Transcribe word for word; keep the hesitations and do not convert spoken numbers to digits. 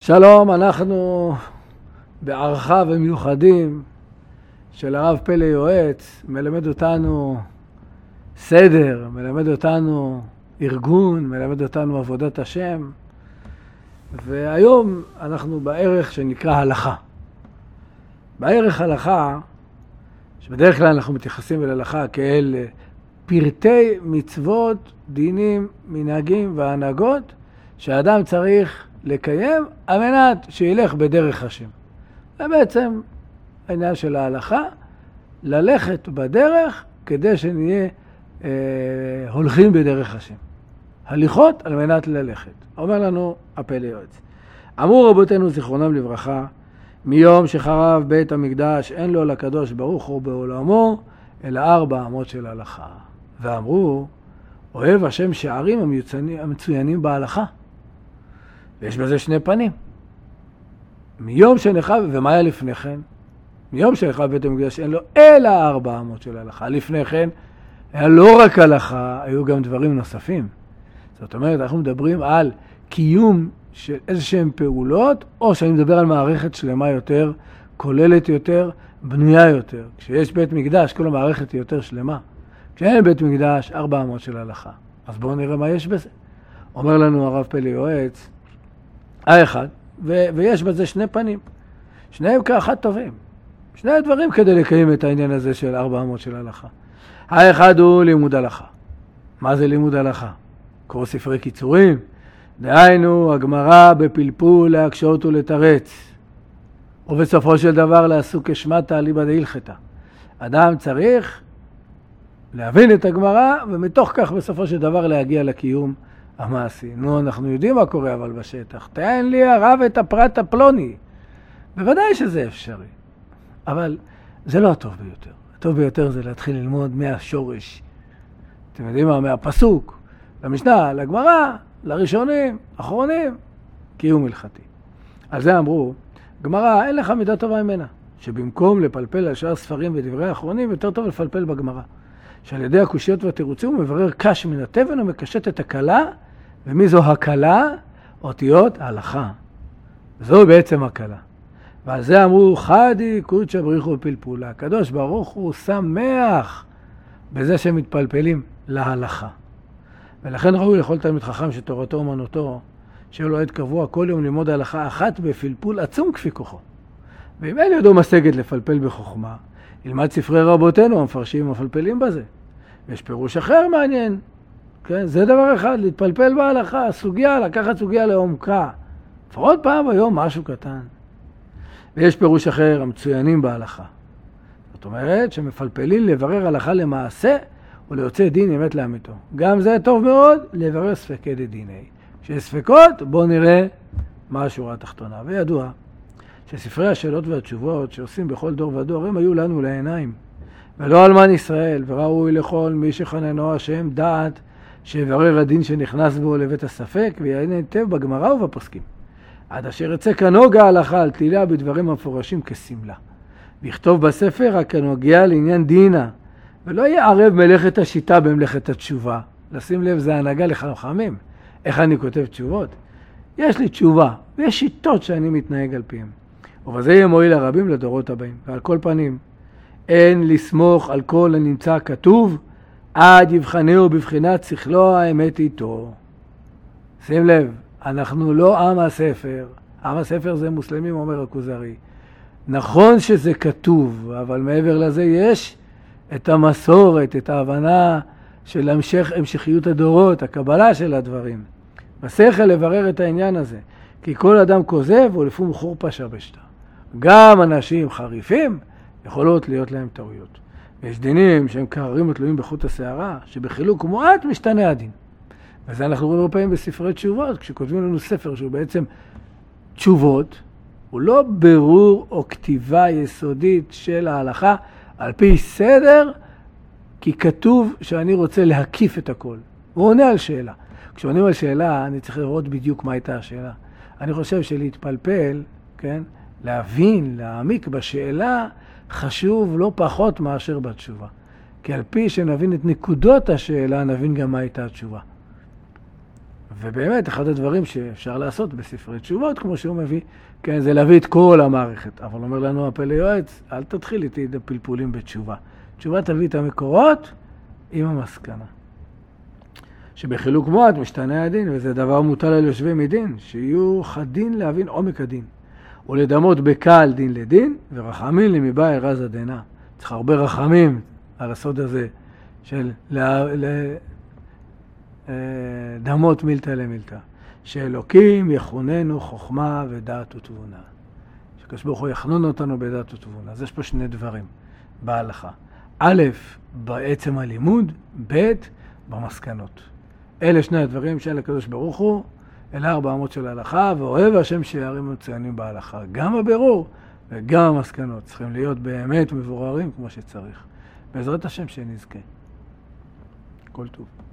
שלום, אנחנו בערכה ומיוחדים של הרב פלא יועץ, מלמד אותנו סדר, מלמד אותנו ארגון, מלמד אותנו עבודת השם, והיום אנחנו בערך שנקרא הלכה. בערך הלכה, שבדרך כלל אנחנו מתייחסים אל הלכה כאל פרטי מצוות, דינים, מנהגים והנהגות שהאדם צריך לקיים על מנת שילך בדרך השם. זה בעצם העניין של ההלכה, ללכת בדרך כדי שנהיה אה, הולכים בדרך השם. הליכות על מנת ללכת. אומר לנו הפלא יועץ. אמרו רבותינו זיכרונם לברכה, מיום שחרב בית המקדש אין לו לקדוש ברוך הוא בעולמו, אלא ארבע אמות של הלכה. ואמרו, אוהב השם שערים המצוינים בהלכה. ויש בזה שני פנים. מיום שנחרב, ומה היה לפני כן? מיום שנחרב בית המקדש אין לו אלא ארבע אמות של הלכה. לפני כן היה לא רק הלכה, היו גם דברים נוספים. זאת אומרת, אנחנו מדברים על קיום של איזשהם פעולות, או שאני מדבר על מערכת שלמה יותר, כוללת יותר, בנויה יותר. כשיש בית מקדש, כל המערכת היא יותר שלמה. כשאין בית מקדש, ארבע אמות של הלכה. אז בואו נראה מה יש בזה. אומר לנו הרב פלא יועץ, האחד, ו- ויש בזה שני פנים. שניהם כאחד טובים. שני דברים כדי לקיים את העניין הזה של ארבע אמות של הלכה. האחד הוא לימוד הלכה. מה זה לימוד הלכה? קורא ספרי קיצורים. דהיינו, הגמרא בפלפול להקשות ולתרץ. ובסופו של דבר לעסוק כשמטה אליבא דהלכתא. אדם צריך להבין את הגמרא, ומתוך כך בסופו של דבר להגיע לקיום המעשי. נו, אנחנו יודעים מה קורה אבל בשטח. תן לי הרב את הפרט הפלוני. בוודאי שזה אפשרי. אבל זה לא הטוב ביותר. הטוב ביותר זה להתחיל ללמוד מהשורש. אתם יודעים מה? מהפסוק, למשנה, לגמרא, לראשונים, אחרונים, קיום הלכתי. על זה אמרו, גמרא אין לך מידה טובה ממנה. שבמקום לפלפל על שאר ספרים ודברי האחרונים, יותר טוב לפלפל בגמרא. שעל ידי הקושיות והתירוצים הוא מברר קש מן התבן ומקשט את הקלה, ומי זו הקלה? אותיות ההלכה. זו בעצם הקלה. ועל זה אמרו, חדי קודשא בריחו בפלפולה. הקדוש ברוך הוא שמח בזה שהם מתפלפלים להלכה. ולכן ראוי לכל תלמיד חכם שתורתו אומנותו, שיהיה לו עת קבוע כל יום ללמוד ההלכה אחת בפלפול עצום כפי כוחו. ואם אין ידו משגת לפלפל בחוכמה, ילמד ספרי רבותינו המפרשים ומפלפלים בזה. יש פירוש אחר מעניין. כן? זה דבר אחד, להתפלפל בהלכה, סוגיה, לקחת סוגיה לעומקה. לפחות פעם היום משהו קטן. ויש פירוש אחר, המצוינים בהלכה. זאת אומרת שמפלפלים לברר הלכה למעשה וליוצא דין אמת לאמיתו. גם זה טוב מאוד, לברר ספקי דדיני. כשיש ספקות, בואו נראה מה השורה התחתונה. וידוע שספרי השאלות והתשובות שעושים בכל דור ודור, הם היו לנו לעיניים. ולא אלמן ישראל, וראוי לכל מי שחננו השם דעת, שיברר הדין שנכנס בו לבית הספק, ויעיין היטב בגמרא ובפוסקים. עד אשר יצא כנוגה ההלכה על תהילה בדברים המפורשים כסמלה. ויכתוב בספר רק כנוגע לעניין דינה, ולא יערב מלאכת השיטה במלאכת התשובה. לשים לב, זה הנהגה לחכמים. איך אני כותב תשובות? יש לי תשובה, ויש שיטות שאני מתנהג על פיהם. ובזה יהיה מועיל הרבים לדורות הבאים. ועל כל פנים, אין לסמוך על כל הנמצא כתוב, עד יבחנהו בבחינת שכלו האמת איתו. שים לב, אנחנו לא עם הספר. עם הספר זה מוסלמים, אומר הכוזרי. נכון שזה כתוב, אבל מעבר לזה יש את המסורת, את ההבנה של המשך, המשכיות הדורות, הקבלה של הדברים. בשכל לברר את העניין הזה, כי כל אדם כוזב ולפום חורפה שבשתה. גם אנשים חריפים יכולות להיות להם טעויות. יש דינים שהם קררים ותלויים בחוט השערה, שבחילוק מועט משתנה הדין. וזה אנחנו רואים הרבה פעמים בספרי תשובות, כשכותבים לנו ספר שהוא בעצם תשובות, הוא לא ברור או כתיבה יסודית של ההלכה, על פי סדר, כי כתוב שאני רוצה להקיף את הכל. הוא עונה על שאלה. כשעונים על שאלה, אני צריך לראות בדיוק מה הייתה השאלה. אני חושב שלהתפלפל, כן, להבין, להעמיק בשאלה, חשוב לא פחות מאשר בתשובה. כי על פי שנבין את נקודות השאלה, נבין גם מה הייתה התשובה. ובאמת, אחד הדברים שאפשר לעשות בספרי תשובות, כמו שהוא מביא, כן, זה להביא את כל המערכת. אבל אומר לנו הפלא יועץ, אל תתחיל איתי את הפלפולים בתשובה. תשובה תביא את המקורות עם המסקנה. שבחילוק מועט משתנה הדין, וזה דבר מוטל על יושבי מדין, שיהיו חדין להבין עומק הדין. ולדמות בקל דין לדין, ורחמים למבאי רז הדנה. צריך הרבה רחמים על הסוד הזה של דמות מילתא למילתא. שאלוקים יכוננו חוכמה ודעת ותבונה. שקדוש ברוך הוא יחנון אותנו בדעת ותבונה. אז יש פה שני דברים בהלכה. א', בעצם הלימוד, ב', במסקנות. אלה שני הדברים של הקדוש ברוך הוא, אלה ארבע אמות של ההלכה, ואוהב השם שערים מצוינים בהלכה. גם הבירור וגם המסקנות צריכים להיות באמת מבוררים כמו שצריך. בעזרת השם שנזכה. כל טוב.